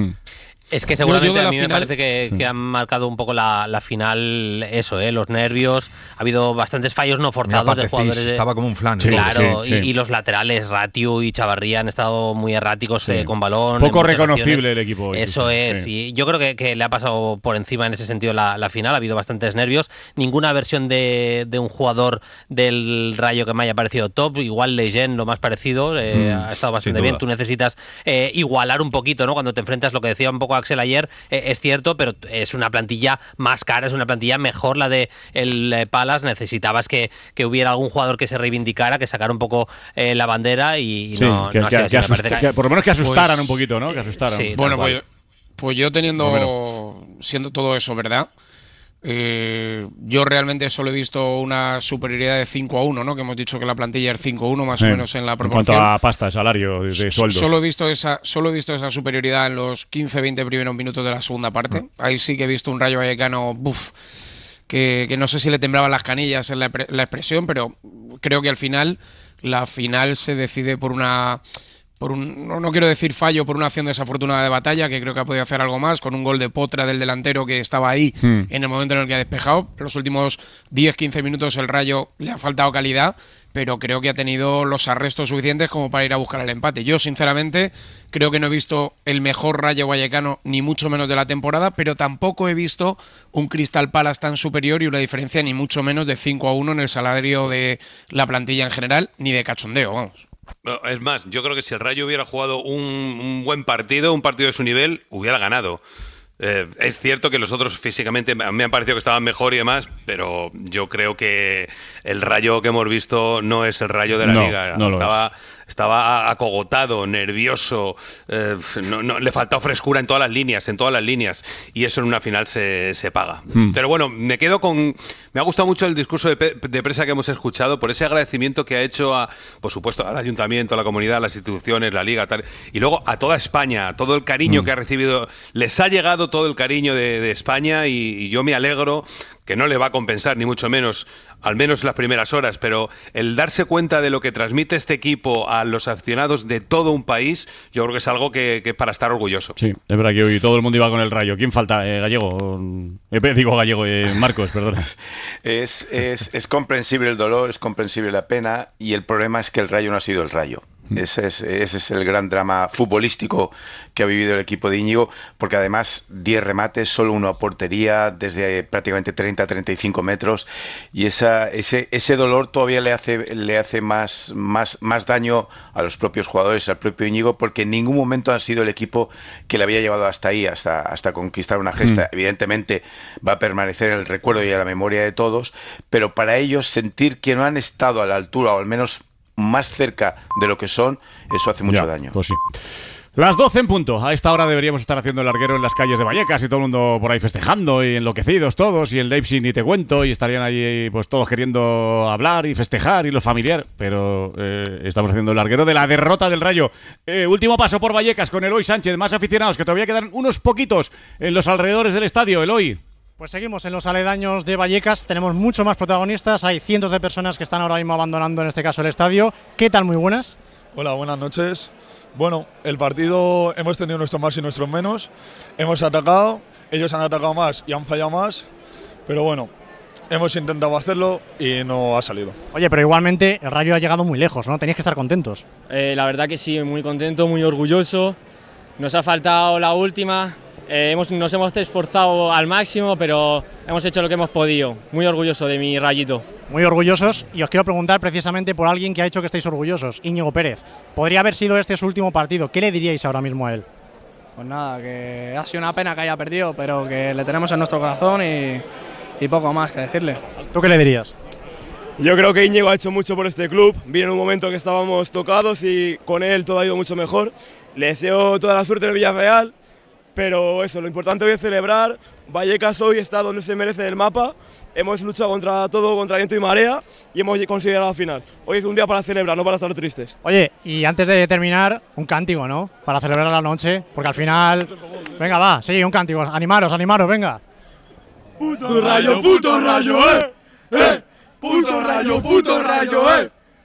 Es que seguramente a mí me parece que han marcado un poco la final eso, los nervios. Ha habido bastantes fallos no forzados de jugadores. Estaba como un flan. Claro, y los laterales, Ratiu y Chavarría, han estado muy erráticos con balón. Poco reconocible el equipo. Eso es. Y yo creo que le ha pasado por encima en ese sentido la final. Ha habido bastantes nervios. Ninguna versión de un jugador del Rayo que me haya parecido top. Igual Lejeune, lo más parecido, ha estado bastante bien. Tú necesitas igualar un poquito, ¿no? Cuando te enfrentas, lo que decía un poco Axel ayer, es cierto, pero es una plantilla más cara, es una plantilla mejor la de el Palace. Necesitabas que hubiera algún jugador que se reivindicara, que sacara un poco la bandera y no por lo menos que asustaran un poquito, ¿no? Que asustaran. Sí, bueno, pues yo siendo todo eso, ¿verdad? Yo realmente solo he visto una superioridad de 5-1, ¿no? Que hemos dicho que la plantilla es 5-1 más o menos en la proporción. En cuanto a pasta, salario, de sueldos. Solo he visto esa superioridad en los 15-20 primeros minutos de la segunda parte. Ahí sí que he visto un Rayo Vallecano, que no sé si le temblaban las canillas en la expresión, pero creo que al final la final se decide por no quiero decir fallo, por una acción desafortunada de Batalla, que creo que ha podido hacer algo más, con un gol de Potra del delantero que estaba ahí en el momento en el que ha despejado. Los últimos 10-15 minutos el Rayo le ha faltado calidad, pero creo que ha tenido los arrestos suficientes como para ir a buscar el empate. Yo, sinceramente, creo que no he visto el mejor Rayo Vallecano, ni mucho menos de la temporada, pero tampoco he visto un Crystal Palace tan superior y una diferencia ni mucho menos de 5-1 en el salario de la plantilla en general, ni de cachondeo, vamos. Es más, yo creo que si el Rayo hubiera jugado un buen partido, un partido de su nivel, hubiera ganado. Es cierto que los otros físicamente me han parecido que estaban mejor y demás, pero yo creo que el Rayo que hemos visto no es el Rayo de la Liga. No estaba acogotado, nervioso, le faltó frescura en todas las líneas, y eso en una final se paga. Pero bueno, me ha gustado mucho el discurso de prensa que hemos escuchado, por ese agradecimiento que ha hecho por supuesto, al ayuntamiento, a la comunidad, a las instituciones, la Liga, tal, y luego a toda España, todo el cariño que ha recibido. Les ha llegado todo el cariño de España, y yo me alegro, que no le va a compensar ni mucho menos al menos las primeras horas, pero el darse cuenta de lo que transmite este equipo a los aficionados de todo un país, yo creo que es algo que es para estar orgulloso. Sí, es verdad que hoy todo el mundo iba con el Rayo. ¿Quién falta? Gallego. Digo Gallego, Marcos, perdona. Es comprensible el dolor, es comprensible la pena, y el problema es que el Rayo no ha sido el Rayo. Ese es el gran drama futbolístico que ha vivido el equipo de Íñigo, porque además 10 remates, solo uno a portería desde prácticamente 30-35 metros, y ese dolor todavía le hace más daño a los propios jugadores, al propio Íñigo, porque en ningún momento han sido el equipo que le había llevado hasta ahí, hasta conquistar una gesta. Evidentemente va a permanecer en el recuerdo y en la memoria de todos, pero para ellos sentir que no han estado a la altura, o al menos más cerca de lo que son, eso hace mucho daño. Pues sí. Las 12 en punto. A esta hora deberíamos estar haciendo el larguero en las calles de Vallecas y todo el mundo por ahí festejando y enloquecidos todos, y el Leipzig ni te cuento, y estarían ahí pues todos queriendo hablar y festejar y lo familiar, pero estamos haciendo el larguero de la derrota del Rayo. Último paso por Vallecas con Eloy Sánchez, más aficionados, que todavía quedan unos poquitos en los alrededores del estadio. Eloy. Pues seguimos en los aledaños de Vallecas, tenemos mucho más protagonistas, hay cientos de personas que están ahora mismo abandonando en este caso el estadio. ¿Qué tal? Muy buenas. Hola, buenas noches. Bueno, el partido hemos tenido nuestros más y nuestros menos, hemos atacado, ellos han atacado más y han fallado más, pero bueno, hemos intentado hacerlo y no ha salido. Oye, pero igualmente el Rayo ha llegado muy lejos, ¿no? Tenéis que estar contentos. La verdad que sí, muy contento, muy orgulloso, nos ha faltado la última. Nos hemos esforzado al máximo, pero hemos hecho lo que hemos podido. Muy orgulloso de mi Rayito. Muy orgullosos, y os quiero preguntar precisamente por alguien que ha hecho que estéis orgullosos, Íñigo Pérez. Podría haber sido este su último partido. ¿Qué le diríais ahora mismo a él? Pues nada, que ha sido una pena que haya perdido, pero que le tenemos en nuestro corazón y poco más que decirle. ¿Tú qué le dirías? Yo creo que Íñigo ha hecho mucho por este club. Vino en un momento que estábamos tocados y con él todo ha ido mucho mejor. Le deseo toda la suerte en el Villarreal. Pero eso, lo importante hoy es celebrar. Vallecas hoy está donde se merece el mapa. Hemos luchado contra todo, contra viento y marea, y hemos conseguido la final. Hoy es un día para celebrar, no para estar tristes. Oye, y antes de terminar, un cántico, ¿no? Para celebrar la noche, porque al final... Venga, va, sí, un cántico. Animaros, venga. ¡Puto Rayo, puto Rayo,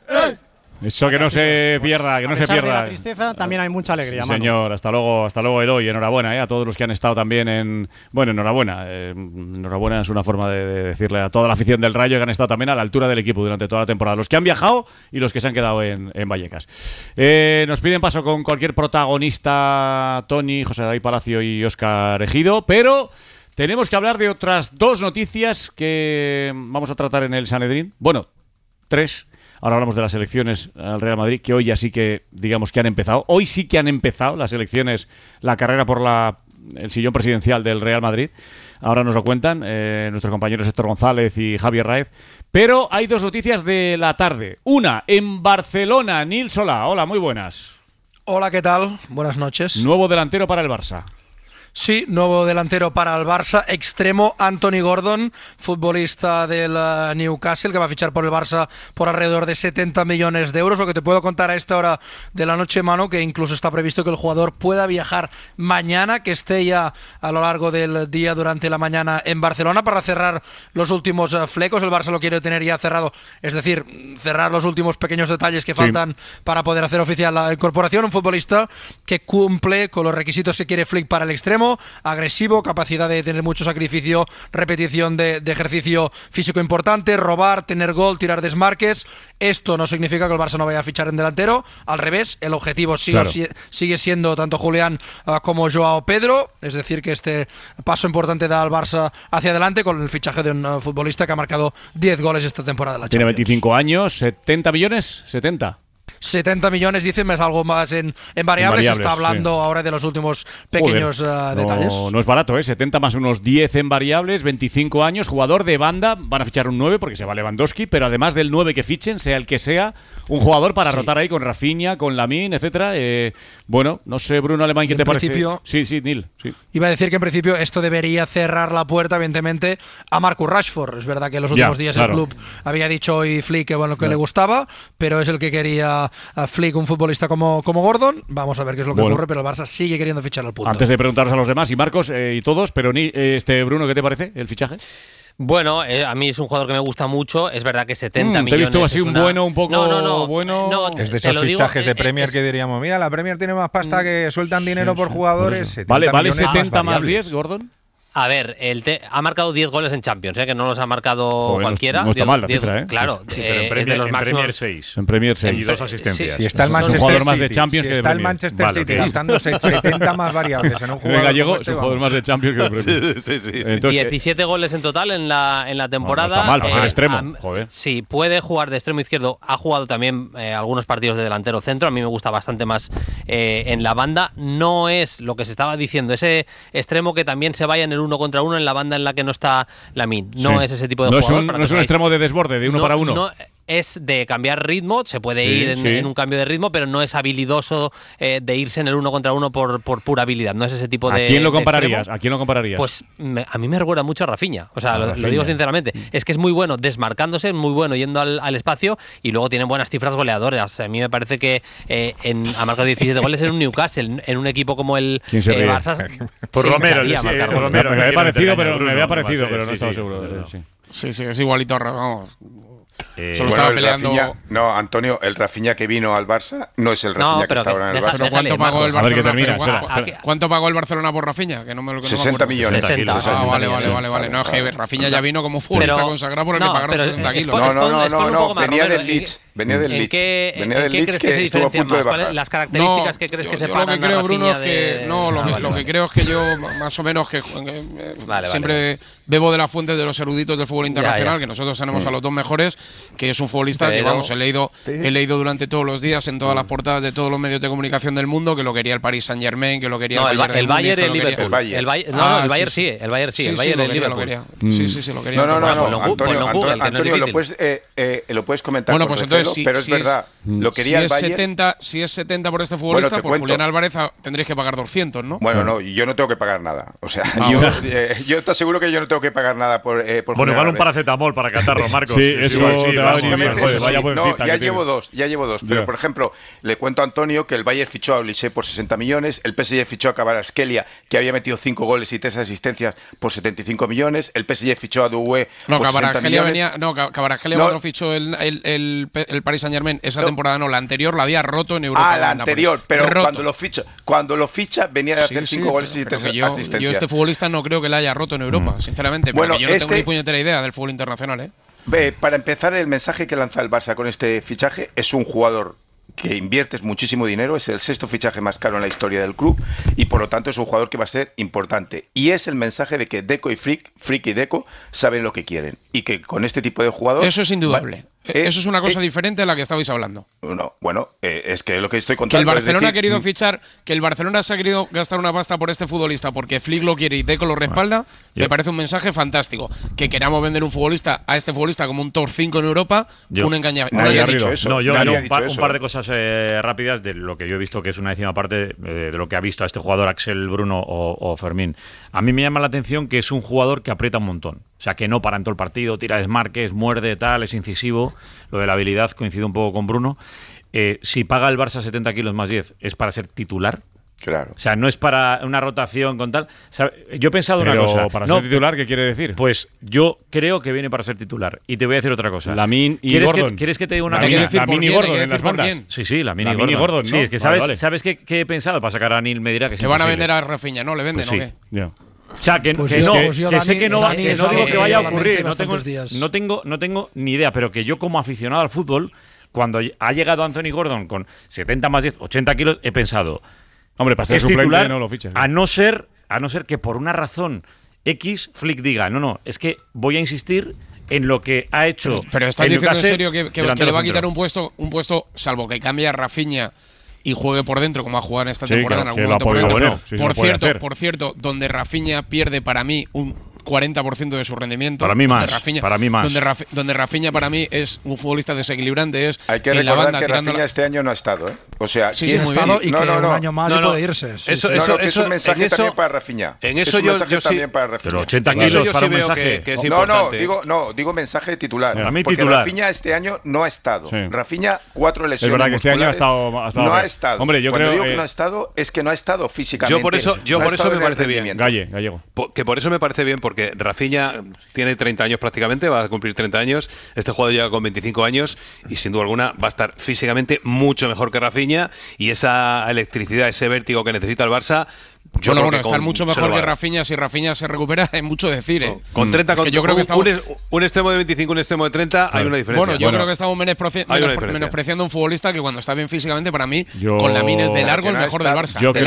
Eso que no se pierda, que no se pierda. De la tristeza también hay mucha alegría. Sí, señor, hasta luego Eloy. Enhorabuena a todos los que han estado también en... Bueno, enhorabuena. Enhorabuena es una forma de decirle a toda la afición del Rayo que han estado también a la altura del equipo durante toda la temporada. Los que han viajado y los que se han quedado en Vallecas. Nos piden paso con cualquier protagonista, Tony, José David Palacio y Óscar Ejido, pero... tenemos que hablar de otras dos noticias que vamos a tratar en el Sanedrín. Bueno, 3. Ahora hablamos de las elecciones al Real Madrid, que hoy ya sí que, digamos que han empezado. Hoy sí que han empezado las elecciones, la carrera por el sillón presidencial del Real Madrid. Ahora nos lo cuentan nuestros compañeros Héctor González y Javier Raez. Pero hay dos noticias de la tarde. Una, en Barcelona, Nil Solà. Hola, muy buenas. Hola, ¿qué tal? Buenas noches. Nuevo delantero para el Barça. Sí, nuevo delantero para el Barça, extremo Anthony Gordon, futbolista del Newcastle, que va a fichar por el Barça por alrededor de 70 millones de euros. Lo que te puedo contar a esta hora de la noche, Manu, que incluso está previsto que el jugador pueda viajar mañana, que esté ya a lo largo del día durante la mañana en Barcelona para cerrar los últimos flecos. El Barça lo quiere tener ya cerrado, es decir, cerrar los últimos pequeños detalles que faltan para poder hacer oficial la incorporación. Un futbolista que cumple con los requisitos que quiere Flick para el extremo: agresivo, capacidad de tener mucho sacrificio, repetición de ejercicio físico importante, robar, tener gol, tirar desmarques. Esto no significa que el Barça no vaya a fichar en delantero, al revés, el objetivo sigue siendo tanto Julián como Joao Pedro, es decir, que este paso importante da al Barça hacia adelante con el fichaje de un futbolista que ha marcado 10 goles esta temporada de la Champions. Tiene 25 años, 70 millones, 70 millones, dicen, es algo más en variables. Se está hablando ahora de los últimos pequeños detalles. No es barato, 70 más unos 10 en variables, 25 años, jugador de banda. Van a fichar un 9 porque se va Lewandowski, pero además del 9 que fichen, sea el que sea, un jugador para rotar ahí con Rafinha, con Lamine, etcétera. Bueno, no sé, Bruno Alemán, ¿qué te parece? Sí, Nil. Sí. Iba a decir que en principio esto debería cerrar la puerta, evidentemente, a Marcus Rashford. Es verdad que en los últimos días el club había dicho hoy Flick que le gustaba, pero es el que quería a Flick, un futbolista como Gordon. Vamos a ver qué es lo que ocurre, pero el Barça sigue queriendo fichar al punto. Antes de preguntaros a los demás y Marcos y todos, pero Bruno, ¿qué te parece el fichaje? Bueno, a mí es un jugador que me gusta mucho. Es verdad que 70 millones. Te he visto así un bueno, un poco bueno. Es de esos fichajes de Premier que diríamos, mira, la Premier tiene más pasta que sueltan dinero por jugadores. ¿Vale 70 más 10, Gordon? A ver, ha marcado 10 goles en Champions, que no los ha marcado cualquiera. No está mal la cifra, Claro, es de los máximos. En Premier 6. En Premier 6. Y 2 asistencias. Si está el Manchester es un jugador City, más de Champions que de está el Premier. Manchester City gastándose 70 más variables en un jugador. El gallego es un jugador más de Champions que de Premier. Sí. Entonces, 17 goles en total en la temporada. No está mal, para ser extremo. Joder. Sí, puede jugar de extremo izquierdo. Ha jugado también algunos partidos de delantero centro. A mí me gusta bastante más en la banda. No es lo que se estaba diciendo, ese extremo que también se vaya en el 1 contra 1 en la banda en la que no está Lamine. No es ese tipo de jugador. No es un extremo de desborde, de 1 para 1. No, es de cambiar ritmo, se puede ir en un cambio de ritmo, pero no es habilidoso de irse en el 1 contra 1 por pura habilidad. No es ese tipo de. ¿A quién lo compararías? ¿A quién lo compararías? Pues a mí me recuerda mucho a Rafinha. O sea, lo digo sinceramente. Es que es muy bueno desmarcándose, muy bueno yendo al espacio y luego tiene buenas cifras goleadoras. A mí me parece que ha marcado 17 goles en un Newcastle, en un equipo como el Barça. Por Romero, me había parecido, pero no estaba seguro. Sí, es igualito. Vamos. Solo estaba peleando. No, Antonio, el Rafinha que vino al Barça no es el Rafinha que está ahora en el Barça. ¿Pero cuánto pagó el Barcelona? ¿Cuánto pagó el Barcelona por Rafinha? Que no me lo 60 millones. 60. Vale. No, es que Rafinha ya vino como futbolista consagrado por el que pagaron 60 kilos. No, venía del Leeds. Venía del Leeds. Que estuvo a punto de bajar. Las características que crees que separan a Rafinha Bruno, es que lo que creo es que yo más o menos que siempre bebo de la fuente de los eruditos del fútbol internacional, que nosotros tenemos a los dos mejores, que es un futbolista que, vamos, he leído durante todos los días en todas las portadas de todos los medios de comunicación del mundo que lo quería el Paris Saint-Germain, que lo quería el Bayern y el Liverpool. El Bayern sí, el Bayern y el Liverpool. Sí, lo quería. No, Antonio, lo puedes comentar. Bueno, pues entonces, pero es verdad, lo quería el Bayern. Si es 70 por este futbolista, por Julián Álvarez tendréis que pagar 200, ¿no? Bueno, no, yo no tengo que pagar nada. O sea, yo te aseguro que yo no tengo que pagar nada por bueno, igual un paracetamol para catarro, Marcos. Sí, eso te va a venir bien. Ya llevo dos. Pero, por ejemplo, le cuento a Antonio que el Bayern fichó a Olise por 60 millones, el PSG fichó a Kvaratskhelia, que había metido 5 goles y 3 asistencias, por 75 millones, el PSG fichó a Doué por 60 millones. Kvaratskhelia cuando fichó el Paris Saint-Germain esa temporada, la anterior la había roto en Europa. La anterior, pero cuando lo ficha venía de hacer 5 goles y 3 asistencias. Yo este futbolista no creo que la haya roto en Europa, sinceramente, pero yo no tengo ni puñetera idea del fútbol internacional, Para empezar, el mensaje que lanza el Barça con este fichaje es un jugador que inviertes muchísimo dinero, es el 6º fichaje más caro en la historia del club y por lo tanto es un jugador que va a ser importante. Y es el mensaje de que Deco y Frick y Deco saben lo que quieren y que con este tipo de jugador… Eso es indudable. Eso es una cosa diferente a la que estabais hablando. No, bueno, es que lo que estoy contando… Que el Barcelona ha querido fichar, que el Barcelona se ha querido gastar una pasta por este futbolista porque Flick lo quiere y Deco lo respalda, me parece un mensaje fantástico. Que queramos vender a este futbolista como un top 5 en Europa, un engañamiento. Nadie ha dicho eso. No, yo un par de cosas rápidas de lo que yo he visto, que es una décima parte de lo que ha visto a este jugador Axel, Bruno o Fermín. A mí me llama la atención que es un jugador que aprieta un montón. O sea, que no para en todo el partido, tira desmarques, muerde, tal, es incisivo. Lo de la habilidad coincide un poco con Bruno. Si paga el Barça 70 kilos más 10, ¿es para ser titular? Claro. O sea, no es para una rotación con tal… Yo he pensado una cosa… ¿Para ser titular qué quiere decir? Pues yo creo que viene para ser titular. Y te voy a decir otra cosa. Lamine y Gordon. ¿Quieres que te diga una cosa? Lamine y Gordon en las bandas. Sí, Lamine y Gordon. ¿no? Sí, es que ¿sabes qué he pensado? Para sacar a Neil me dirá que se van a vender a Rafinha, ¿no? ¿Le venden o qué? O sea, que sé que no digo que vaya a ocurrir, no tengo ni idea, pero que yo como aficionado al fútbol, cuando ha llegado Anthony Gordon con 70 más 10, 80 kilos, he pensado, hombre, para ser suplente no lo fiches. A no ser que por una razón X Flick diga, no, es que voy a insistir en lo que ha hecho. Pero estás diciendo en serio que le va a quitar un puesto, salvo que cambie a Rafinha y juegue por dentro como ha jugado en esta temporada en algún momento por dentro. Por cierto, donde Rafinha pierde para mí un 40% de su rendimiento. Para mí más. Donde Rafinha para mí es un futbolista desequilibrante. Hay que recordar que Rafinha este año no ha estado, O sea, ha estado y que un año más puede irse. Eso es un mensaje también para Rafinha. En eso yo sí. Pero 80 kilos para un mensaje. Que es importante. Digo mensaje titular. Porque titular. Rafinha este año no ha estado. Rafinha 4 lesiones. Es verdad que este año ha estado. No ha estado. Hombre, yo Cuando creo digo que no ha estado, es que no ha estado físicamente. Yo por eso me parece bien. Gallego. Que por eso me parece bien, porque porque Rafinha tiene 30 años prácticamente, va a cumplir 30 años, este jugador llega con 25 años y sin duda alguna va a estar físicamente mucho mejor que Rafinha, y esa electricidad, ese vértigo que necesita el Barça, bueno, estar mucho mejor que Rafinha, si Rafinha se recupera, es mucho decir, ¿eh? Con 30, yo creo que estamos, un extremo de 25, un extremo de 30, hay una diferencia. Bueno, yo creo que estamos menospreciando a un futbolista que cuando está bien físicamente, para mí, con Lamine es de largo el mejor del Barça. Yo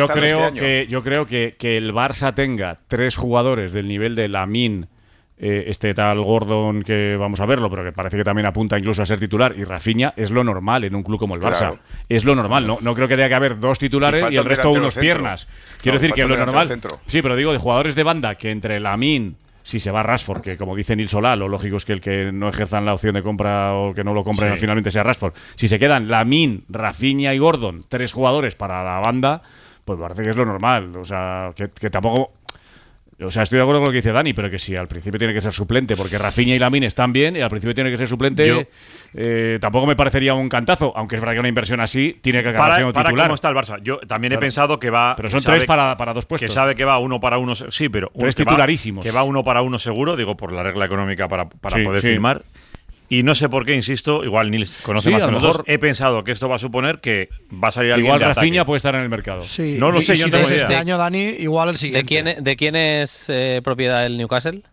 creo que el Barça tenga 3 jugadores del nivel de Lamine, este tal Gordon, que vamos a verlo, pero que parece que también apunta incluso a ser titular, y Rafinha, es lo normal en un club como el Barça. Claro. Es lo normal, no creo que tenga que haber 2 titulares y el resto unos piernas. Quiero decir que es lo normal. Sí, pero digo, de jugadores de banda que entre Lamine, si se va Rashford, que como dice Nil Solá, lo lógico es que el que no ejerzan la opción de compra o que no lo compren finalmente sea Rashford. Si se quedan Lamine, Rafinha y Gordon, 3 jugadores para la banda, pues parece que es lo normal. O sea, que tampoco... O sea, estoy de acuerdo con lo que dice Dani, pero que sí, al principio tiene que ser suplente, porque Rafinha y Lamine están bien, y al principio tiene que ser suplente. Tampoco me parecería un cantazo, aunque es verdad que una inversión así tiene que acabar siendo titular. Para cómo está el Barça. Yo también he pensado que va... Pero son 3 para 2 puestos. Que sabe que va 1 para 1, sí, pero... 3 titularísimos. Que va 1 para 1 seguro, digo, por la regla económica para poder firmar. Y no sé por qué, insisto, igual Nils conoce más que nosotros. He pensado que esto va a suponer que va a salir alguien de ataque. Igual Rafinha puede estar en el mercado. Sí. No lo sé, yo no tengo idea. Este año, Dani, igual el siguiente. ¿De quién es propiedad del Newcastle?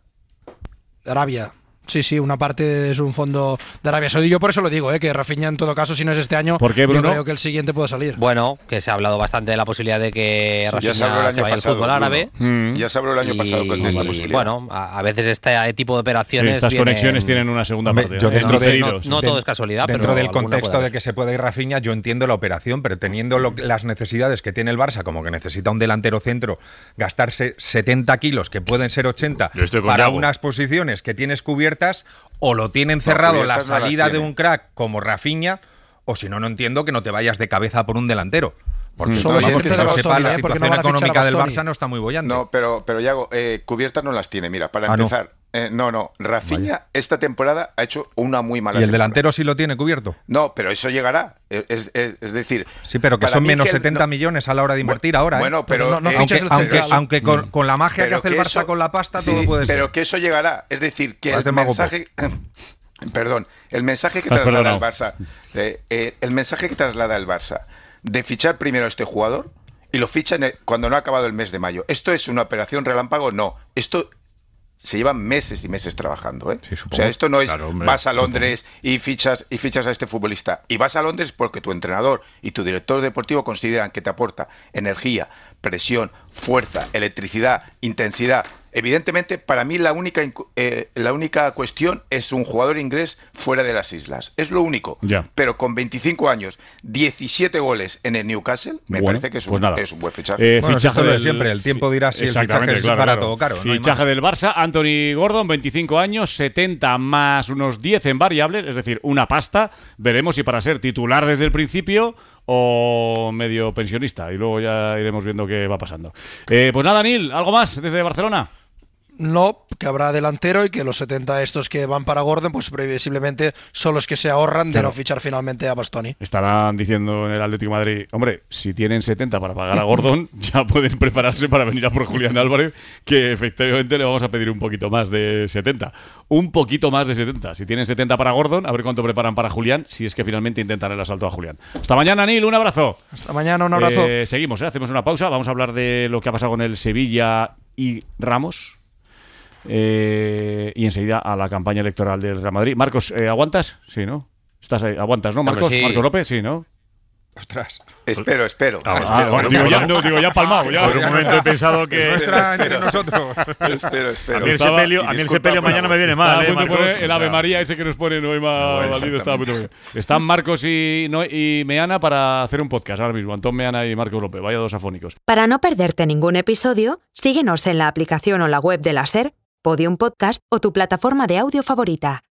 Arabia. Sí, una parte es un fondo de Arabia Saudí. Yo por eso lo digo, que Rafinha en todo caso, si no es este año, ¿por qué, Bruno? Yo creo que el siguiente puede salir. Bueno, que se ha hablado bastante de la posibilidad de que Rafinha se vaya al fútbol árabe. Ya se habló el año pasado con esta posibilidad. Bueno, a veces este tipo de operaciones. Estas conexiones tienen una segunda parte. No todo es casualidad, dentro del contexto de que se puede ir Rafinha, yo entiendo la operación, pero teniendo las necesidades que tiene el Barça, como que necesita un delantero centro, gastarse 70 kilos, que pueden ser 80, para unas posiciones que tienes cubiertas, o lo tienen cerrado la salida de un crack como Rafinha, o si no entiendo que no te vayas de cabeza por un delantero. Porque solo que lo sepa, la situación económica del Barça no está muy bollante. No, pero Yago, cubiertas no las tiene. Mira, para empezar, Rafinha esta temporada ha hecho una muy mala temporada. ¿Y el delantero sí lo tiene cubierto? No, pero eso llegará. Es decir... Sí, pero que son menos 70 millones a la hora de invertir ahora. Bueno, pero... aunque con la magia que hace el Barça con la pasta, todo puede ser. Pero que eso llegará. Es decir, que el mensaje... Perdón, el mensaje que traslada el Barça... el mensaje que traslada el Barça de fichar primero a este jugador y lo fichan cuando no ha acabado el mes de mayo. ¿Esto es una operación relámpago? No. Esto se llevan meses y meses trabajando, ¿eh? Sí, o sea, esto no es vas a Londres y fichas a este futbolista. Y vas a Londres porque tu entrenador y tu director deportivo consideran que te aporta energía, presión, fuerza, electricidad, intensidad. Evidentemente, para mí la única cuestión es un jugador inglés fuera de las islas. Es lo único. Ya. Pero con 25 años, 17 goles en el Newcastle, me parece que es un buen fichaje. Fichaje de siempre. El tiempo dirá si el fichaje es barato o caro. Fichaje del Barça, Anthony Gordon, 25 años, 70 más unos 10 en variables, es decir, una pasta. Veremos si para ser titular desde el principio o medio pensionista. Y luego ya iremos viendo qué va pasando. Pues nada, Nil, ¿algo más desde Barcelona? No, que habrá delantero y que los 70 estos que van para Gordon, pues previsiblemente son los que se ahorran de no fichar finalmente a Bastoni. Estarán diciendo en el Atlético de Madrid, hombre, si tienen 70 para pagar a Gordon, ya pueden prepararse para venir a por Julián Álvarez, que efectivamente le vamos a pedir un poquito más de 70. Un poquito más de 70. Si tienen 70 para Gordon, a ver cuánto preparan para Julián, si es que finalmente intentan el asalto a Julián. Hasta mañana, Nil, un abrazo. Hasta mañana, un abrazo. Seguimos, hacemos una pausa, vamos a hablar de lo que ha pasado con el Sevilla y Ramos. Y enseguida a la campaña electoral del Real Madrid. Marcos, ¿aguantas? Sí, ¿no? Estás ahí. ¿Aguantas, no, Marcos? Sí. Marcos López, sí, ¿no? Ostras. Espero. Digo, ya palmado. Ya. Por un momento he pensado que... entre nosotros. Espero. A mí el sepelio mañana me viene mal. Estaba a punto de poner el Ave María ese que nos pone Noema Valido. Están Marcos y Meana para hacer un podcast ahora mismo. Antón Meana y Marcos López. Vaya dos afónicos. Para no perderte ningún episodio, síguenos en la aplicación o la web de la SER, Podium Podcast o tu plataforma de audio favorita.